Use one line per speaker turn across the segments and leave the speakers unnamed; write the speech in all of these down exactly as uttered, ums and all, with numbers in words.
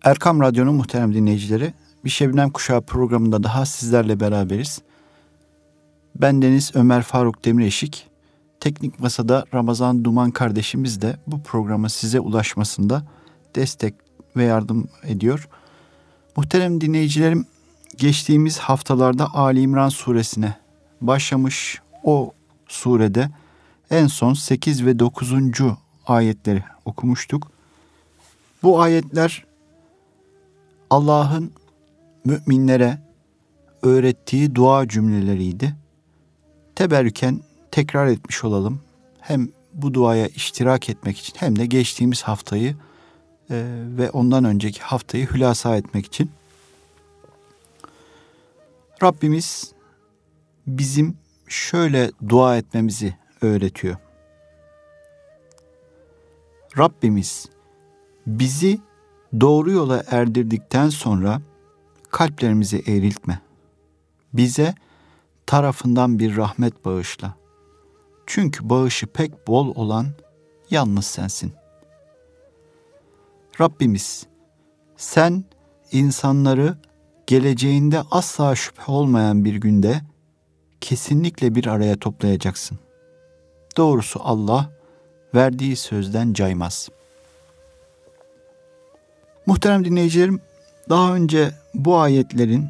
Erkam Radyo'nun muhterem dinleyicileri, Bir Şebnem Kuşağı programında daha sizlerle beraberiz. Ben Deniz Ömer Faruk Demireşik, teknik masada Ramazan Duman kardeşimiz de bu programın size ulaşmasında destek ve yardım ediyor. Muhterem dinleyicilerim, geçtiğimiz haftalarda Ali İmran suresine başlamış, o surede en son sekiz ve dokuzuncu ayetleri okumuştuk. Bu ayetler Allah'ın müminlere öğrettiği dua cümleleriydi. Teberrüken tekrar etmiş olalım. Hem bu duaya iştirak etmek için hem de geçtiğimiz haftayı e, ve ondan önceki haftayı hülasa etmek için. Rabbimiz bizim şöyle dua etmemizi öğretiyor. Rabbimiz bizi doğru yola erdirdikten sonra kalplerimizi eğriltme. Bize tarafından bir rahmet bağışla. Çünkü bağışı pek bol olan yalnız sensin. Rabbimiz, sen insanları geleceğinde asla şüphe olmayan bir günde kesinlikle bir araya toplayacaksın. Doğrusu Allah verdiği sözden caymaz. Muhterem dinleyicilerim, daha önce bu ayetlerin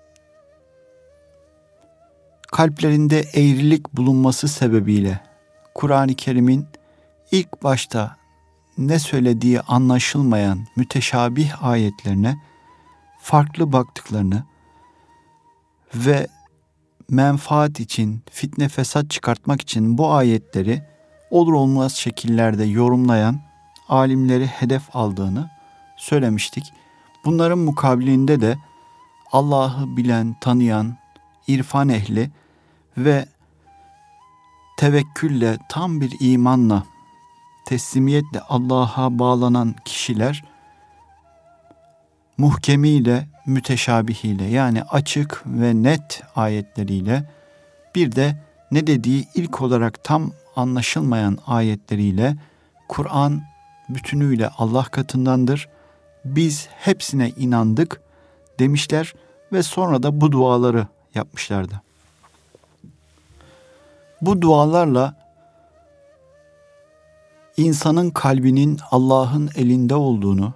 kalplerinde eğrilik bulunması sebebiyle Kur'an-ı Kerim'in ilk başta ne söylediği anlaşılmayan müteşabih ayetlerine farklı baktıklarını ve menfaat için, fitne fesat çıkartmak için bu ayetleri olur olmaz şekillerde yorumlayan alimleri hedef aldığını söylemiştik. Bunların mukabilinde de Allah'ı bilen, tanıyan, irfan ehli ve tevekkülle, tam bir imanla, teslimiyetle Allah'a bağlanan kişiler muhkemiyle, müteşabihiyle, yani açık ve net ayetleriyle, bir de ne dediği ilk olarak tam anlaşılmayan ayetleriyle Kur'an bütünüyle Allah katındandır. Biz hepsine inandık demişler ve sonra da bu duaları yapmışlardı. Bu dualarla insanın kalbinin Allah'ın elinde olduğunu,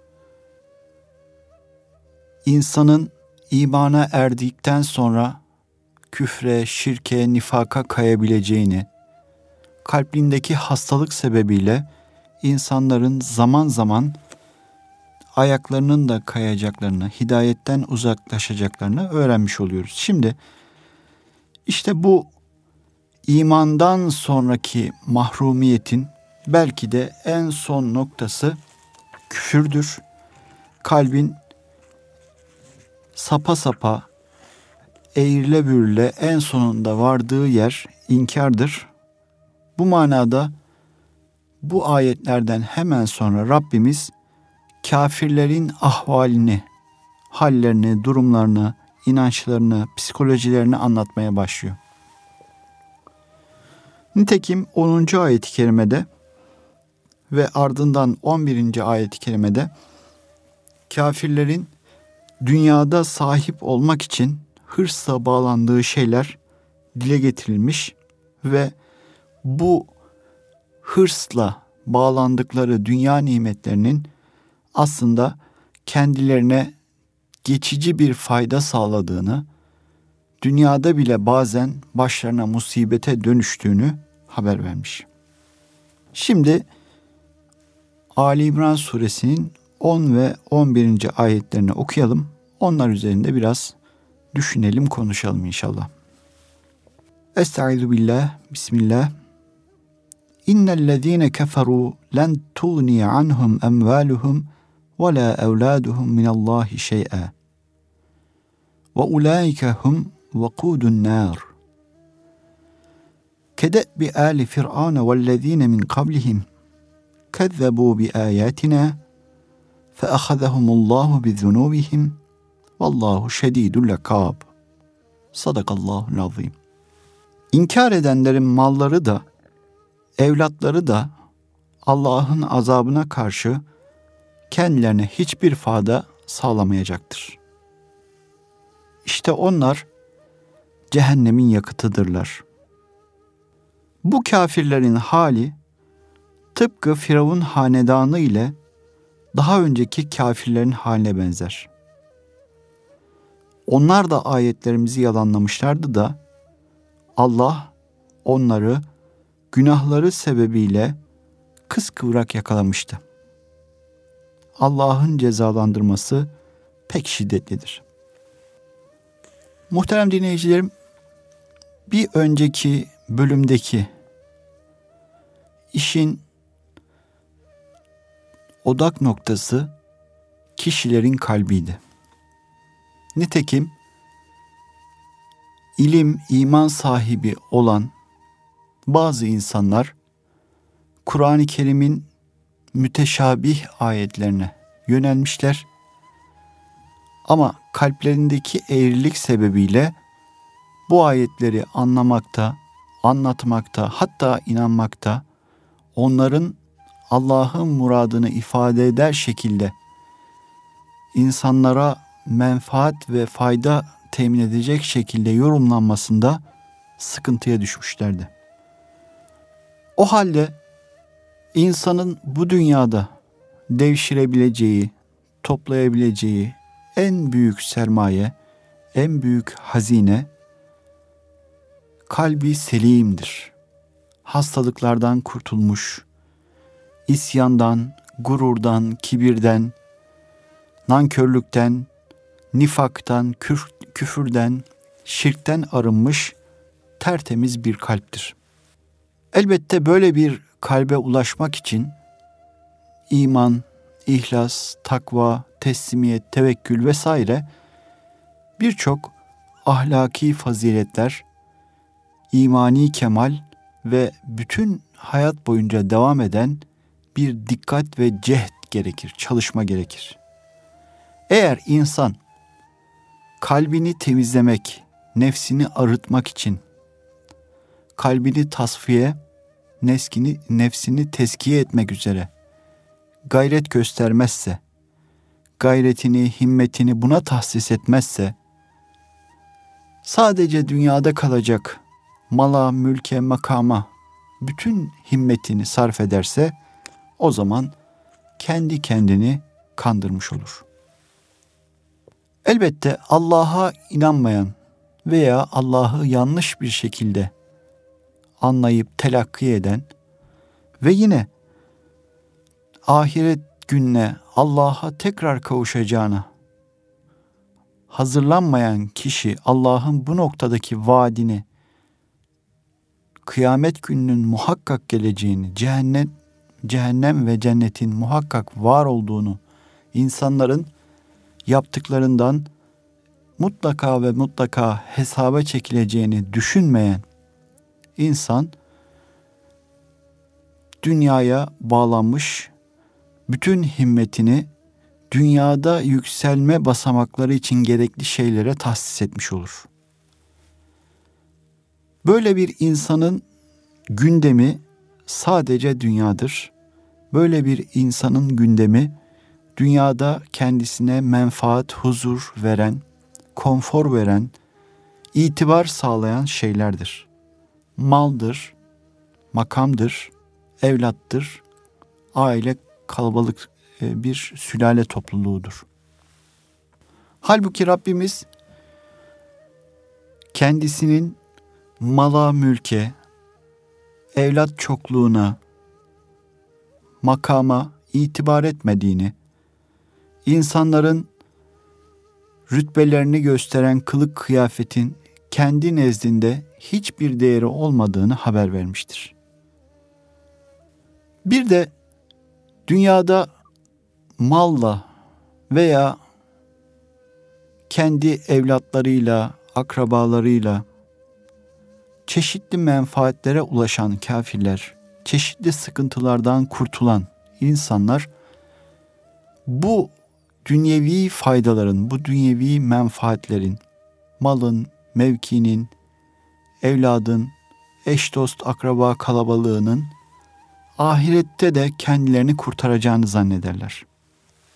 insanın imana erdikten sonra küfre, şirke, nifaka kayabileceğini, kalbindeki hastalık sebebiyle insanların zaman zaman ayaklarının da kayacaklarını, hidayetten uzaklaşacaklarını öğrenmiş oluyoruz. Şimdi işte bu imandan sonraki mahrumiyetin belki de en son noktası küfürdür. Kalbin sapa sapa, eğrile bürüle en sonunda vardığı yer inkardır. Bu manada bu ayetlerden hemen sonra Rabbimiz kafirlerin ahvalini, hallerini, durumlarını, inançlarını, psikolojilerini anlatmaya başlıyor. Nitekim onuncu ayet-i kerimede ve ardından on birinci ayet-i kerimede kafirlerin dünyada sahip olmak için hırsla bağlandığı şeyler dile getirilmiş ve bu hırsla bağlandıkları dünya nimetlerinin aslında kendilerine geçici bir fayda sağladığını, dünyada bile bazen başlarına musibete dönüştüğünü haber vermiş. Şimdi Ali İmran suresinin on ve on birinci ayetlerini okuyalım. Onlar üzerinde biraz düşünelim, konuşalım inşallah. Estaizu billah, bismillah. İnnellezîne keferû len tuğniye anhum emvâluhum ve la evlâduhum minallâhi şey'e. Ve ulâike hum vakûdun nâr. Kede'bi âli fir'âne vellezîne min kablihim kezzebû bi âyâtinâ feahazahumullâhu bizunûbihim vallâhu şedîdul ikâb. Sadakallâhu'l azîm. İnkar edenlerin malları da, evlatları da Allah'ın azabına karşı kendilerine hiçbir fayda sağlamayacaktır. İşte onlar cehennemin yakıtıdırlar. Bu kafirlerin hali tıpkı Firavun hanedanı ile daha önceki kafirlerin haline benzer. Onlar da ayetlerimizi yalanlamışlardı da Allah onları günahları sebebiyle kıskıvrak yakalamıştı. Allah'ın cezalandırması pek şiddetlidir. Muhterem dinleyicilerim, bir önceki bölümdeki işin odak noktası kişilerin kalbiydi. Nitekim ilim, iman sahibi olan bazı insanlar Kur'an-ı Kerim'in müteşabih ayetlerine yönelmişler. Ama kalplerindeki eğrilik sebebiyle bu ayetleri anlamakta, anlatmakta, hatta inanmakta, onların Allah'ın muradını ifade eder şekilde insanlara menfaat ve fayda temin edecek şekilde yorumlanmasında sıkıntıya düşmüşlerdi. O halde insanın bu dünyada devşirebileceği, toplayabileceği en büyük sermaye, en büyük hazine kalbi selimdir. Hastalıklardan kurtulmuş, isyandan, gururdan, kibirden, nankörlükten, nifaktan, küf- küfürden, şirkten arınmış tertemiz bir kalptir. Elbette böyle bir kalbe ulaşmak için iman, ihlas, takva, teslimiyet, tevekkül vesaire birçok ahlaki faziletler, imani kemal ve bütün hayat boyunca devam eden bir dikkat ve cehd gerekir, çalışma gerekir. Eğer insan kalbini temizlemek, nefsini arıtmak için kalbini tasfiye, nefsini, nefsini teskiye etmek üzere gayret göstermezse, gayretini, himmetini buna tahsis etmezse, sadece dünyada kalacak mala, mülke, makama bütün himmetini sarf ederse, o zaman kendi kendini kandırmış olur. Elbette Allah'a inanmayan veya Allah'ı yanlış bir şekilde anlayıp telakki eden ve yine ahiret gününe, Allah'a tekrar kavuşacağına hazırlanmayan kişi Allah'ın bu noktadaki vaadini, kıyamet gününün muhakkak geleceğini, cehennem, cehennem ve cennetin muhakkak var olduğunu, insanların yaptıklarından mutlaka ve mutlaka hesaba çekileceğini düşünmeyen insan dünyaya bağlanmış, bütün himmetini dünyada yükselme basamakları için gerekli şeylere tahsis etmiş olur. Böyle bir insanın gündemi sadece dünyadır. Böyle bir insanın gündemi dünyada kendisine menfaat, huzur veren, konfor veren, itibar sağlayan şeylerdir. Maldır, makamdır, evlattır, aile, kalabalık bir sülale topluluğudur. Halbuki Rabbimiz kendisinin mala, mülke, evlat çokluğuna, makama itibar etmediğini, insanların rütbelerini gösteren kılık kıyafetin kendi nezdinde hiçbir değeri olmadığını haber vermiştir. Bir de dünyada malla veya kendi evlatlarıyla, akrabalarıyla çeşitli menfaatlere ulaşan kafirler, çeşitli sıkıntılardan kurtulan insanlar bu dünyevi faydaların, bu dünyevi menfaatlerin, malın, mevkinin, evladın, eş dost akraba kalabalığının ahirette de kendilerini kurtaracağını zannederler.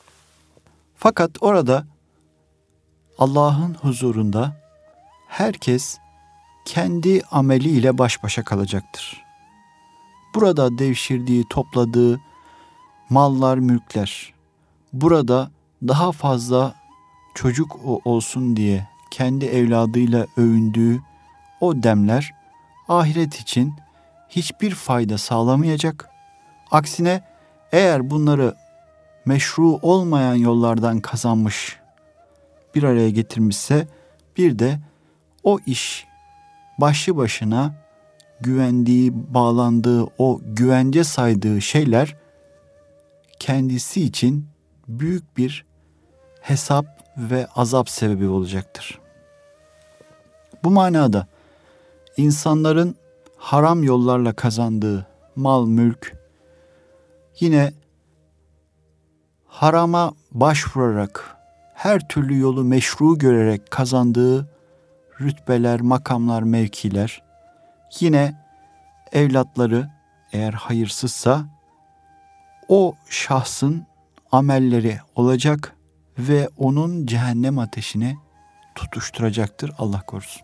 Fakat orada Allah'ın huzurunda herkes kendi ameliyle baş başa kalacaktır. Burada devşirdiği, topladığı mallar, mülkler, burada daha fazla çocuk olsun diye kendi evladıyla övündüğü o demler ahiret için hiçbir fayda sağlamayacak. Aksine eğer bunları meşru olmayan yollardan kazanmış, bir araya getirmişse bir de o iş başlı başına güvendiği, bağlandığı, o güvence saydığı şeyler kendisi için büyük bir hesap ve azap sebebi olacaktır. Bu manada insanların haram yollarla kazandığı mal, mülk, yine harama başvurarak, her türlü yolu meşru görerek kazandığı rütbeler, makamlar, mevkiler, yine evlatları eğer hayırsızsa o şahsın amelleri olacak ve onun cehennem ateşine tutuşturacaktır, Allah korusun.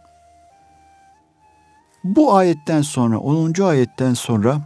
Bu ayetten sonra, onuncu ayetten sonra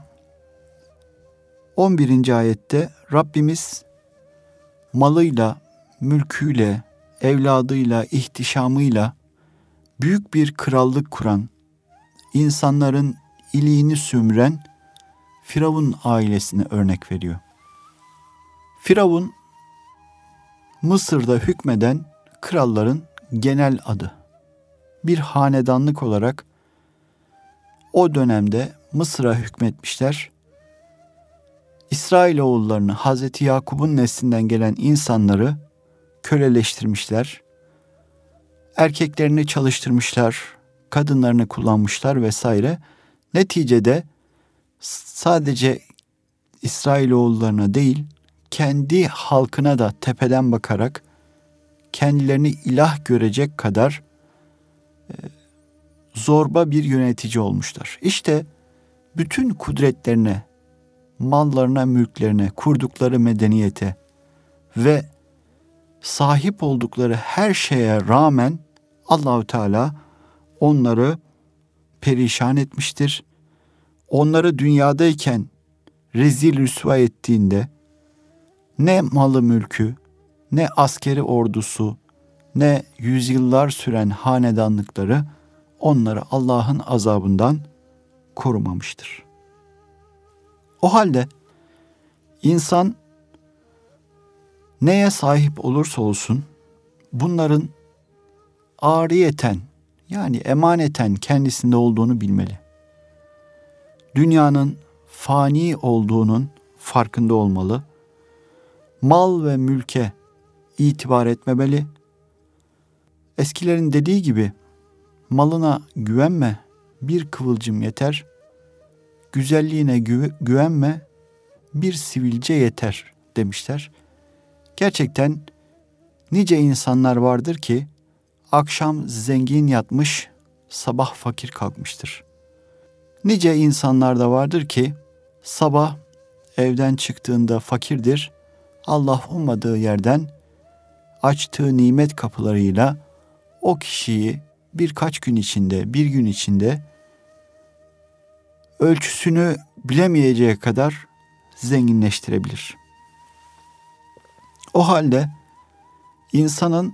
on birinci ayette Rabbimiz malıyla, mülküyle, evladıyla, ihtişamıyla büyük bir krallık kuran, insanların iliğini sömüren Firavun ailesine örnek veriyor. Firavun, Mısır'da hükmeden kralların genel adı. Bir hanedanlık olarak o dönemde Mısır'a hükmetmişler. İsrailoğullarını, Hazreti Yakup'un neslinden gelen insanları köleleştirmişler. Erkeklerini çalıştırmışlar, kadınlarını kullanmışlar vesaire. Neticede sadece İsrailoğullarına değil, kendi halkına da tepeden bakarak kendilerini ilah görecek kadar e, zorba bir yönetici olmuşlar. İşte bütün kudretlerine, mallarına, mülklerine, kurdukları medeniyete ve sahip oldukları her şeye rağmen Allahu Teala onları perişan etmiştir. Onları dünyadayken rezil rüsva ettiğinde ne malı mülkü, ne askeri ordusu, ne yüzyıllar süren hanedanlıkları onları Allah'ın azabından korumamıştır. O halde insan neye sahip olursa olsun bunların ariyeten, yani emaneten kendisinde olduğunu bilmeli. Dünyanın fani olduğunun farkında olmalı. Mal ve mülke itibar etmemeli. Eskilerin dediği gibi malına güvenme, bir kıvılcım yeter. Güzelliğine gü- güvenme, bir sivilce yeter demişler. Gerçekten nice insanlar vardır ki akşam zengin yatmış, sabah fakir kalkmıştır. Nice insanlar da vardır ki sabah evden çıktığında fakirdir. Allah ummadığı yerden açtığı nimet kapılarıyla o kişiyi birkaç gün içinde, bir gün içinde ölçüsünü bilemeyeceği kadar zenginleştirebilir. O halde insanın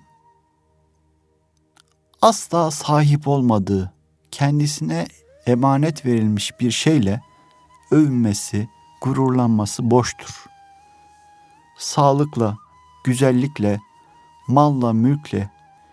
asla sahip olmadığı, kendisine emanet verilmiş bir şeyle övünmesi, gururlanması boştur. Sağlıkla, güzellikle, malla, mülkle,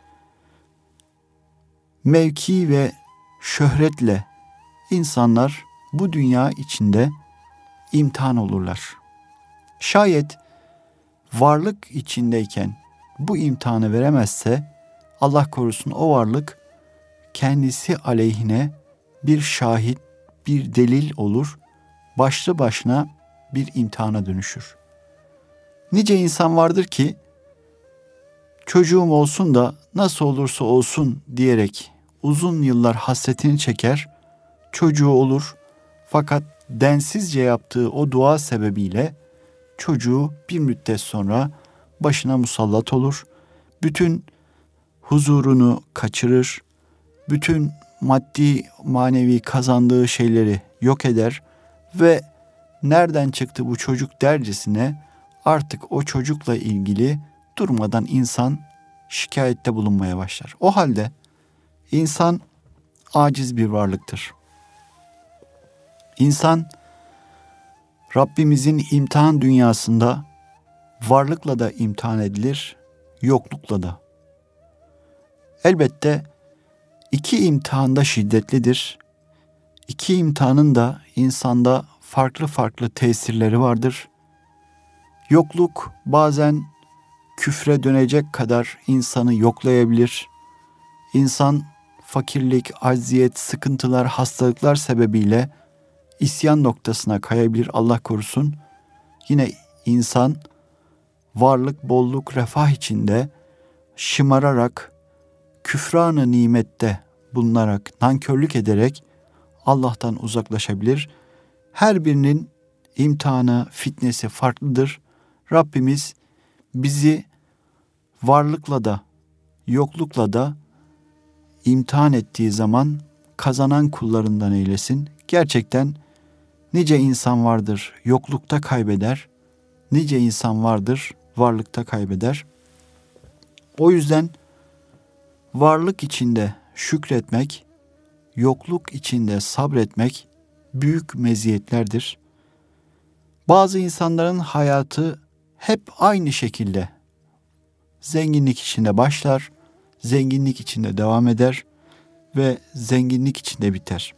mevki ve şöhretle insanlar bu dünya içinde imtihan olurlar. Şayet varlık içindeyken bu imtihanı veremezse Allah korusun o varlık kendisi aleyhine bir şahit, bir delil olur, başlı başına bir imtihana dönüşür. Nice insan vardır ki çocuğum olsun da nasıl olursa olsun diyerek uzun yıllar hasretini çeker, çocuğu olur fakat densizce yaptığı o dua sebebiyle çocuğu bir müddet sonra başına musallat olur. Bütün huzurunu kaçırır. Bütün maddi manevi kazandığı şeyleri yok eder ve nereden çıktı bu çocuk dercesine artık o çocukla ilgili durmadan insan şikayette bulunmaya başlar. O halde insan aciz bir varlıktır. İnsan Rabbimizin imtihan dünyasında varlıkla da imtihan edilir, yoklukla da. Elbette iki imtihan da şiddetlidir. İki imtihanın da insanda farklı farklı tesirleri vardır. Yokluk bazen küfre dönecek kadar insanı yoklayabilir. İnsan fakirlik, acziyet, sıkıntılar, hastalıklar sebebiyle isyan noktasına kayabilir, Allah korusun. Yine insan varlık, bolluk, refah içinde şımararak, küfranı nimette bulunarak, nankörlük ederek Allah'tan uzaklaşabilir. Her birinin imtihanı, fitnesi farklıdır. Rabbimiz bizi varlıkla da, yoklukla da imtihan ettiği zaman kazanan kullarından eylesin. Gerçekten nice insan vardır yoklukta kaybeder, nice insan vardır varlıkta kaybeder. O yüzden varlık içinde şükretmek, yokluk içinde sabretmek büyük meziyetlerdir. Bazı insanların hayatı hep aynı şekilde zenginlik içinde başlar, zenginlik içinde devam eder ve zenginlik içinde biter.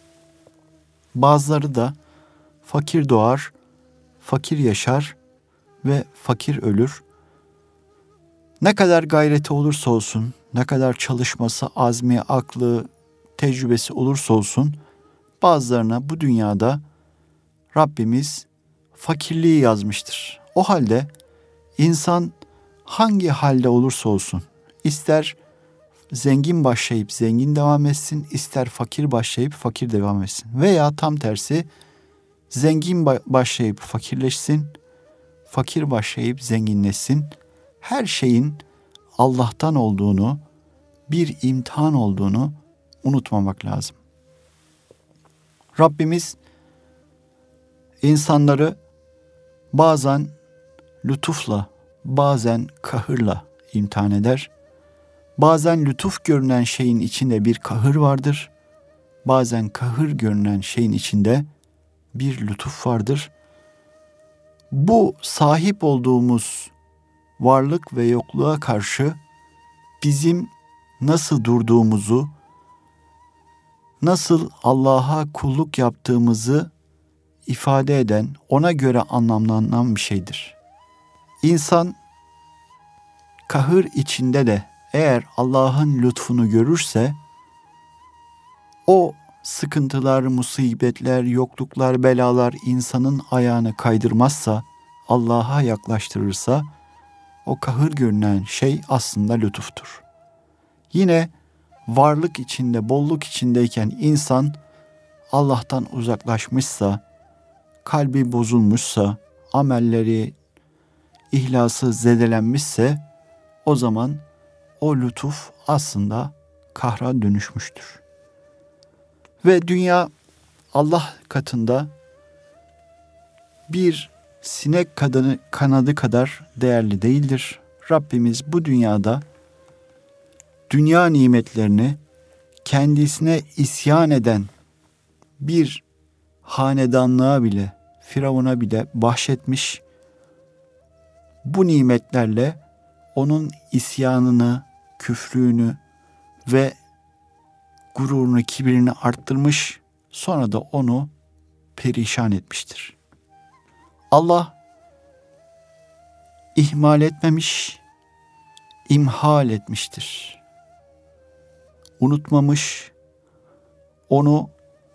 Bazıları da fakir doğar, fakir yaşar ve fakir ölür. Ne kadar gayreti olursa olsun, ne kadar çalışması, azmi, aklı, tecrübesi olursa olsun, bazılarına bu dünyada Rabbimiz fakirliği yazmıştır. O halde insan hangi halde olursa olsun, ister zengin başlayıp zengin devam etsin, ister fakir başlayıp fakir devam etsin. Veya tam tersi, zengin başlayıp fakirleşsin, fakir başlayıp zenginleşsin. Her şeyin Allah'tan olduğunu, bir imtihan olduğunu unutmamak lazım. Rabbimiz insanları bazen lütufla, bazen kahırla imtihan eder. Bazen lütuf görünen şeyin içinde bir kahır vardır. Bazen kahır görünen şeyin içinde bir lütuf vardır. Bu sahip olduğumuz varlık ve yokluğa karşı bizim nasıl durduğumuzu, nasıl Allah'a kulluk yaptığımızı ifade eden, ona göre anlamlanan bir şeydir. İnsan kahır içinde de eğer Allah'ın lütfunu görürse, o sıkıntılar, musibetler, yokluklar, belalar insanın ayağını kaydırmazsa, Allah'a yaklaştırırsa, o kahır görünen şey aslında lütuftur. Yine varlık içinde, bolluk içindeyken insan Allah'tan uzaklaşmışsa, kalbi bozulmuşsa, amelleri, ihlası zedelenmişse, o zaman o lütuf aslında kahra dönüşmüştür. Ve dünya Allah katında bir sinek kanadı, kanadı kadar değerli değildir. Rabbimiz bu dünyada dünya nimetlerini kendisine isyan eden bir hanedanlığa bile, Firavun'a bile bahşetmiş. Bu nimetlerle onun isyanını, küfrünü ve gururunu, kibrini arttırmış, sonra da onu perişan etmiştir. Allah ihmal etmemiş, imhal etmiştir. Unutmamış, onu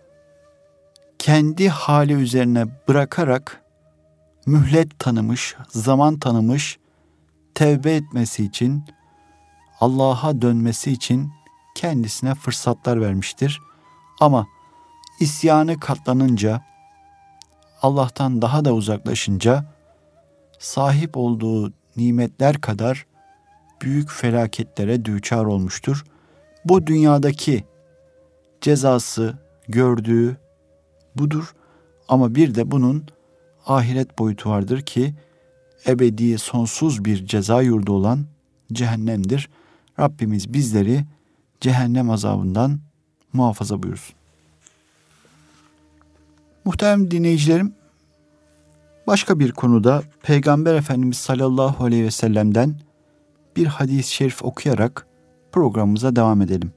kendi hali üzerine bırakarak mühlet tanımış, zaman tanımış, tevbe etmesi için, Allah'a dönmesi için kendisine fırsatlar vermiştir. Ama isyanı katlanınca, Allah'tan daha da uzaklaşınca, sahip olduğu nimetler kadar büyük felaketlere düçar olmuştur. Bu dünyadaki cezası gördüğü budur. Ama bir de bunun ahiret boyutu vardır ki ebedi sonsuz bir ceza yurdu olan cehennemdir. Rabbimiz bizleri cehennem azabından muhafaza buyursun. Muhterem dinleyicilerim, başka bir konuda Peygamber Efendimiz sallallahu aleyhi ve sellem'den bir hadis-i şerif okuyarak programımıza devam edelim.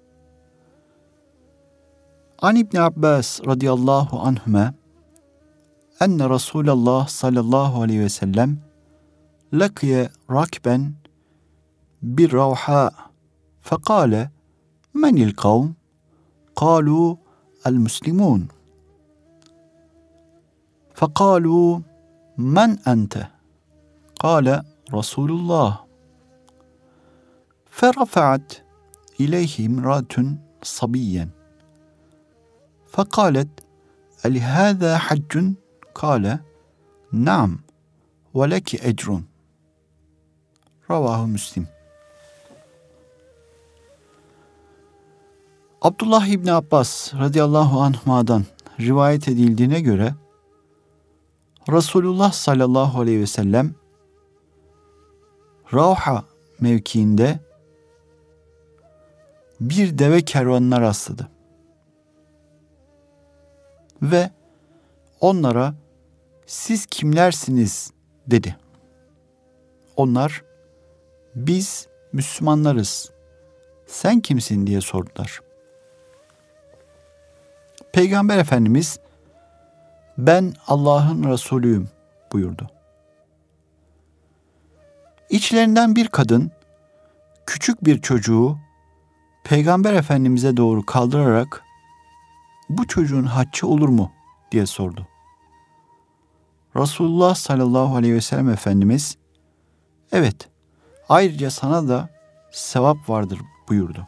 An İbn Abbas radıyallahu anhuma enne Resulullah sallallahu aleyhi ve sellem lakiye rakben bir ravha fekale menil kavm kalu el muslimun fekalu men ente kale Resulullah فرفعت إليه امرأة صبيا فقالت ألهذا حج؟ قال نعم ولك أجر. Ravahu Müslim. Abdullah İbni Abbas radıyallahu anhuma'dan rivayet edildiğine göre Resulullah sallallahu aleyhi ve sellem Ravha mevkiinde bir deve kervanına rastladı. Ve onlara siz kimlersiniz dedi. Onlar biz Müslümanlarız, sen kimsin diye sordular. Peygamber Efendimiz ben Allah'ın Resulüyüm buyurdu. İçlerinden bir kadın küçük bir çocuğu Peygamber Efendimiz'e doğru kaldırarak bu çocuğun haccı olur mu diye sordu. Resulullah sallallahu aleyhi ve sellem Efendimiz evet ayrıca sana da sevap vardır buyurdu.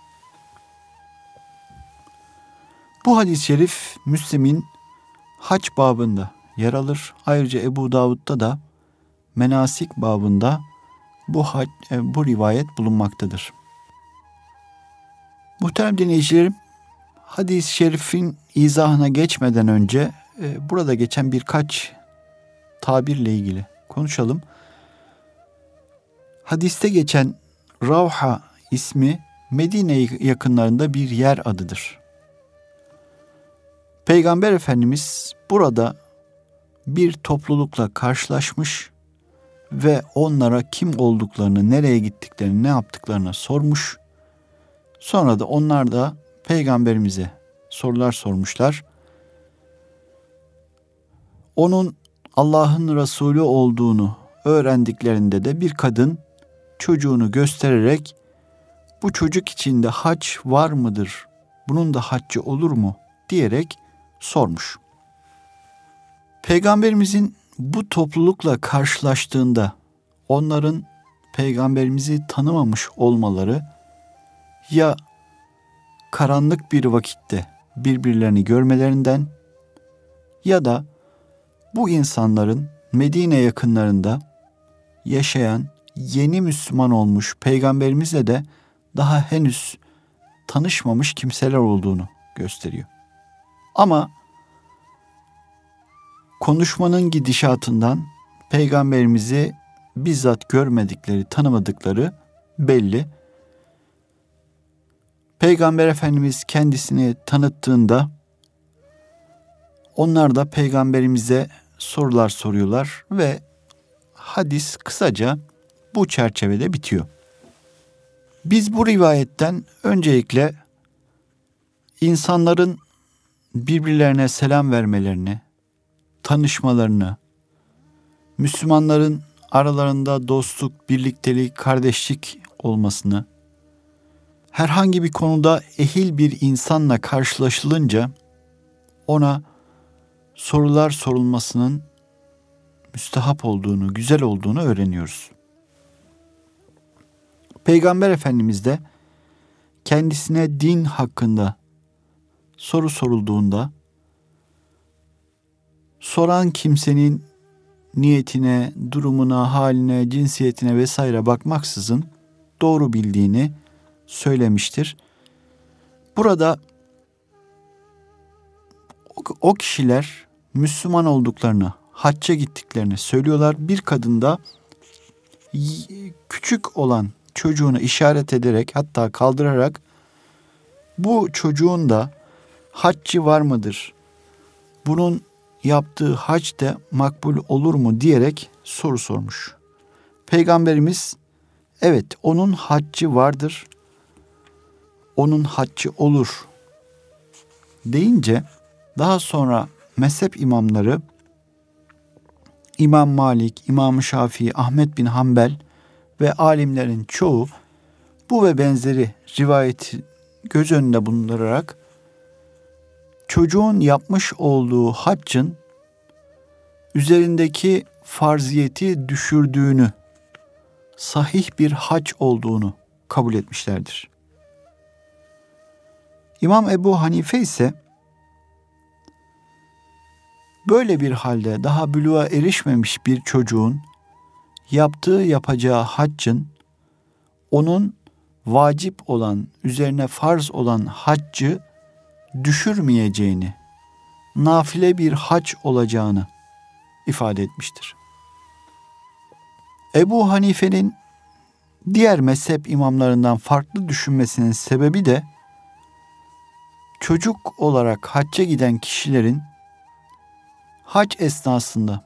Bu hadis-i şerif Müslim'in hac babında yer alır. Ayrıca Ebu Davud'da da menasik babında bu, hac, bu rivayet bulunmaktadır. Muhterem dinleyicilerim, hadis-i şerifin izahına geçmeden önce e, burada geçen birkaç tabirle ilgili konuşalım. Hadiste geçen Ravha ismi Medine yakınlarında bir yer adıdır. Peygamber Efendimiz burada bir toplulukla karşılaşmış ve onlara kim olduklarını, nereye gittiklerini, ne yaptıklarını sormuş. Sonra da onlar da Peygamberimize sorular sormuşlar. Onun Allah'ın Resulü olduğunu öğrendiklerinde de bir kadın çocuğunu göstererek bu çocuk içinde hac var mıdır, bunun da haccı olur mu diyerek sormuş. Peygamberimizin bu toplulukla karşılaştığında onların Peygamberimizi tanımamış olmaları ya karanlık bir vakitte birbirlerini görmelerinden ya da bu insanların Medine yakınlarında yaşayan yeni Müslüman olmuş Peygamberimizle de daha henüz tanışmamış kimseler olduğunu gösteriyor. Ama konuşmanın gidişatından Peygamberimizi bizzat görmedikleri, tanımadıkları belli. Peygamber Efendimiz kendisini tanıttığında onlar da Peygamberimize sorular soruyorlar ve hadis kısaca bu çerçevede bitiyor. Biz bu rivayetten öncelikle insanların birbirlerine selam vermelerini, tanışmalarını, Müslümanların aralarında dostluk, birliktelik, kardeşlik olmasını, herhangi bir konuda ehil bir insanla karşılaşılınca ona sorular sorulmasının müstehap olduğunu, güzel olduğunu öğreniyoruz. Peygamber Efendimiz de kendisine din hakkında soru sorulduğunda soran kimsenin niyetine, durumuna, haline, cinsiyetine vesaire bakmaksızın doğru bildiğini söylemiştir. Burada o kişiler Müslüman olduklarını, hacca gittiklerini söylüyorlar. Bir kadın da küçük olan çocuğunu işaret ederek, hatta kaldırarak, bu çocuğun da haccı var mıdır, bunun yaptığı hac de makbul olur mu diyerek soru sormuş. Peygamberimiz evet onun haccı vardır, onun haccı olur deyince daha sonra mezhep imamları İmam Malik, İmam Şafii, Ahmet bin Hanbel ve alimlerin çoğu bu ve benzeri rivayeti göz önünde bulundurarak çocuğun yapmış olduğu haccın üzerindeki farziyeti düşürdüğünü, sahih bir hac olduğunu kabul etmişlerdir. İmam Ebu Hanife ise böyle bir halde daha buluğa erişmemiş bir çocuğun yaptığı yapacağı haccın onun vacip olan, üzerine farz olan haccı düşürmeyeceğini, nafile bir hac olacağını ifade etmiştir. Ebu Hanife'nin diğer mezhep imamlarından farklı düşünmesinin sebebi de çocuk olarak hacca giden kişilerin hac esnasında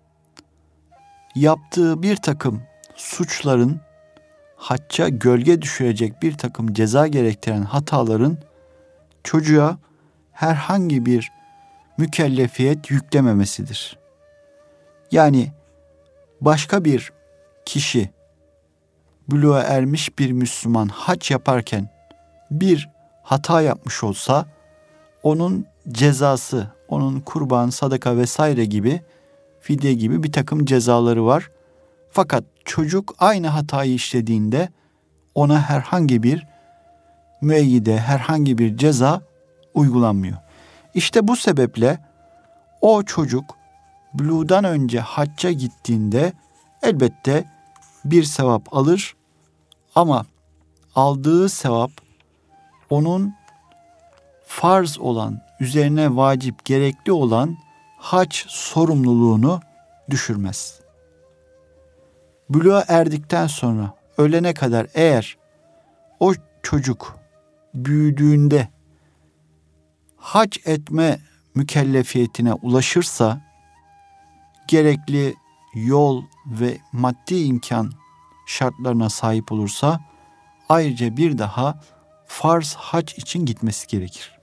yaptığı bir takım suçların, hacca gölge düşürecek bir takım ceza gerektiren hataların çocuğa herhangi bir mükellefiyet yüklememesidir. Yani başka bir kişi, buluğa ermiş bir Müslüman hac yaparken bir hata yapmış olsa onun cezası, onun kurban, sadaka vesaire gibi, fidye gibi bir takım cezaları var. Fakat çocuk aynı hatayı işlediğinde ona herhangi bir müeyyide, herhangi bir ceza uygulanmıyor. İşte bu sebeple o çocuk buluğdan önce hacca gittiğinde elbette bir sevap alır ama aldığı sevap onun farz olan, üzerine vacip, gerekli olan hac sorumluluğunu düşürmez. Buluğa erdikten sonra ölene kadar eğer o çocuk büyüdüğünde hac etme mükellefiyetine ulaşırsa, gerekli yol ve maddi imkan şartlarına sahip olursa ayrıca bir daha farz hac için gitmesi gerekir.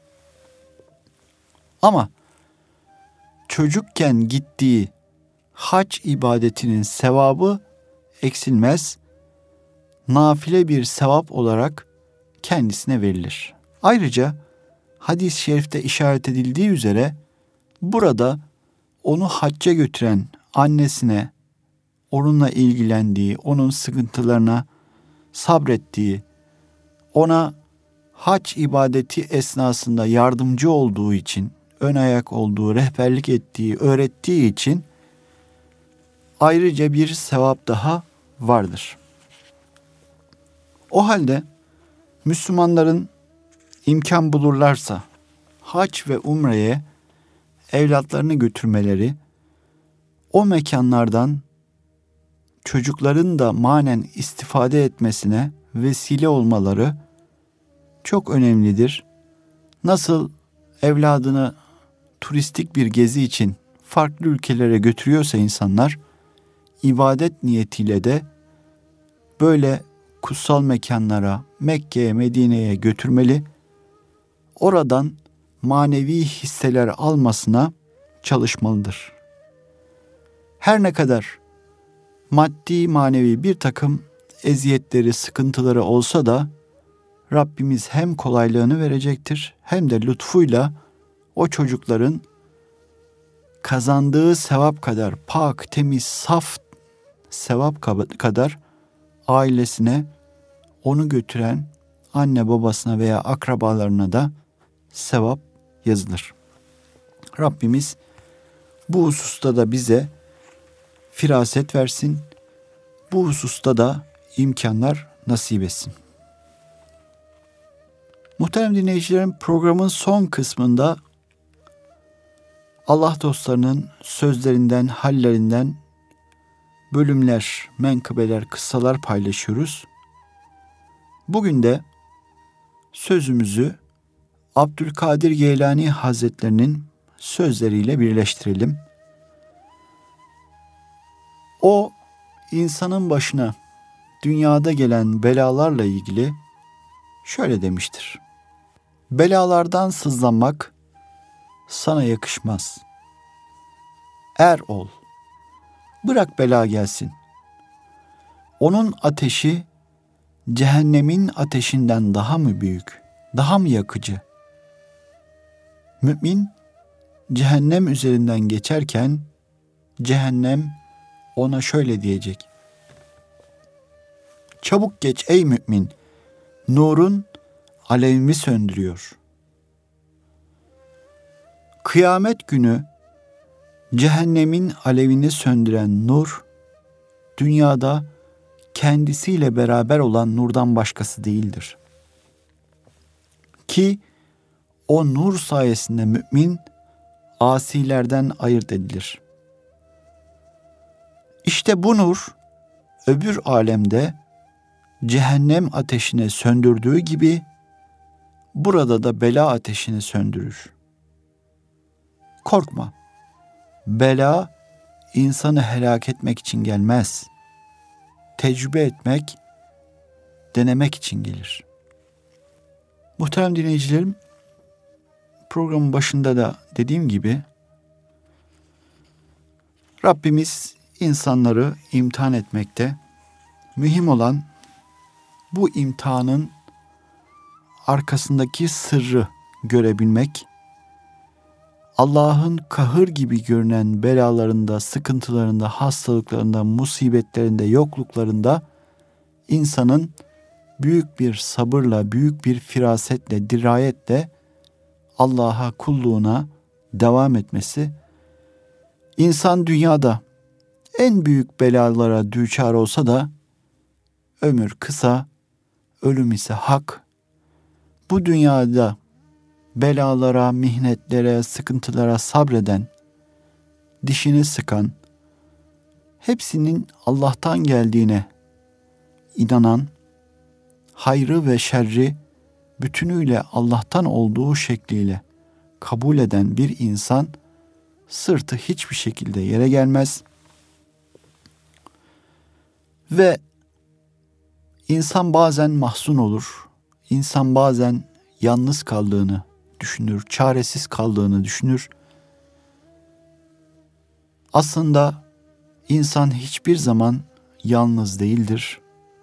Ama çocukken gittiği hac ibadetinin sevabı eksilmez, nafile bir sevap olarak kendisine verilir. Ayrıca hadis-i şerifte işaret edildiği üzere burada onu hacca götüren annesine, onunla ilgilendiği, onun sıkıntılarına sabrettiği, ona hac ibadeti esnasında yardımcı olduğu için, ön ayak olduğu, rehberlik ettiği, öğrettiği için ayrıca bir sevap daha vardır. O halde Müslümanların imkan bulurlarsa hac ve umreye evlatlarını götürmeleri, o mekanlardan çocukların da manen istifade etmesine vesile olmaları çok önemlidir. Nasıl evladını turistik bir gezi için farklı ülkelere götürüyorsa insanlar, ibadet niyetiyle de böyle kutsal mekanlara, Mekke'ye, Medine'ye götürmeli, oradan manevi hisseler almasına çalışmalıdır. Her ne kadar maddi manevi bir takım eziyetleri, sıkıntıları olsa da Rabbimiz hem kolaylığını verecektir hem de lütfuyla o çocukların kazandığı sevap kadar pak, temiz, saf sevap kadar ailesine, onu götüren anne babasına veya akrabalarına da sevap yazılır. Rabbimiz bu hususta da bize firaset versin. Bu hususta da imkanlar nasip etsin. Muhterem dinleyicilerim, programın son kısmında Allah dostlarının sözlerinden, hallerinden bölümler, menkıbeler, kıssalar paylaşıyoruz. Bugün de sözümüzü Abdülkadir Geylani Hazretlerinin sözleriyle birleştirelim. O, insanın başına dünyada gelen belalarla ilgili şöyle demiştir. Belalardan sızlanmak sana yakışmaz. Er ol, bırak bela gelsin. Onun ateşi cehennemin ateşinden daha mı büyük, daha mı yakıcı? Mümin cehennem üzerinden geçerken cehennem ona şöyle diyecek. Çabuk geç ey mümin, nurun alevimi söndürüyor. Kıyamet günü cehennemin alevini söndüren nur, dünyada kendisiyle beraber olan nurdan başkası değildir. Ki o nur sayesinde mümin asilerden ayırt edilir. İşte bu nur öbür alemde cehennem ateşini söndürdüğü gibi burada da bela ateşini söndürür. Korkma. Bela insanı helak etmek için gelmez. Tecrübe etmek, denemek için gelir. Muhterem dinleyicilerim, programın başında da dediğim gibi Rabbimiz insanları imtihan etmekte. Mühim olan bu imtihanın arkasındaki sırrı görebilmek, Allah'ın kahır gibi görünen belalarında, sıkıntılarında, hastalıklarında, musibetlerinde, yokluklarında insanın büyük bir sabırla, büyük bir firasetle, dirayetle Allah'a kulluğuna devam etmesi, insan dünyada en büyük belalara düçar olsa da ömür kısa, ölüm ise hak. Bu dünyada belalara, mihnetlere, sıkıntılara sabreden, dişini sıkan, hepsinin Allah'tan geldiğine inanan, hayrı ve şerri bütünüyle Allah'tan olduğu şekliyle kabul eden bir insan, sırtı hiçbir şekilde yere gelmez. Ve insan bazen mahzun olur, insan bazen yalnız kaldığını düşünür, çaresiz kaldığını düşünür. Aslında insan hiçbir zaman yalnız değildir.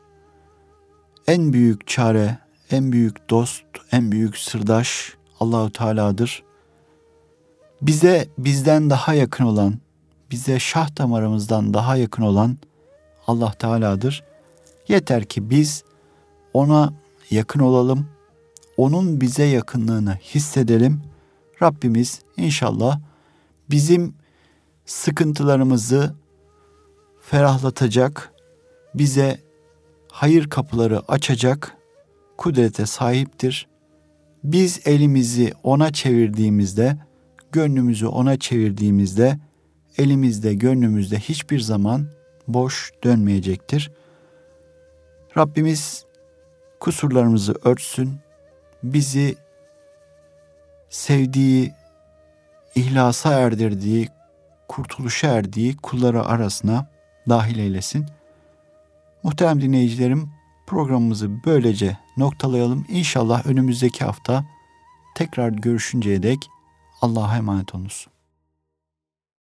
En büyük çare, en büyük dost, en büyük sırdaş Allahu Teala'dır. Bize bizden daha yakın olan, bize şah damarımızdan daha yakın olan Allah Teala'dır. Yeter ki biz ona yakın olalım, onun bize yakınlığını hissedelim. Rabbimiz inşallah bizim sıkıntılarımızı ferahlatacak, bize hayır kapıları açacak kudrete sahiptir. Biz elimizi ona çevirdiğimizde, gönlümüzü ona çevirdiğimizde, elimizde, gönlümüzde hiçbir zaman boş dönmeyecektir. Rabbimiz kusurlarımızı örtsün, bizi sevdiği, ihlasa erdirdiği, kurtuluşa erdiği kulları arasına dahil eylesin. Muhterem dinleyicilerim, programımızı böylece noktalayalım. İnşallah önümüzdeki hafta tekrar görüşünceye dek Allah'a emanet olunuz.